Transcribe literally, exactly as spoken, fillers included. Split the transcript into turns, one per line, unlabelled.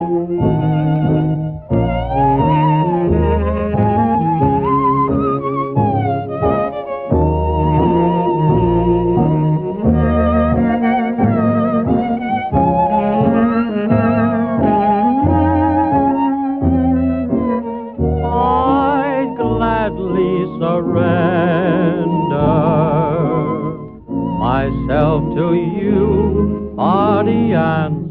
I'd gladly surrender myself to you, body and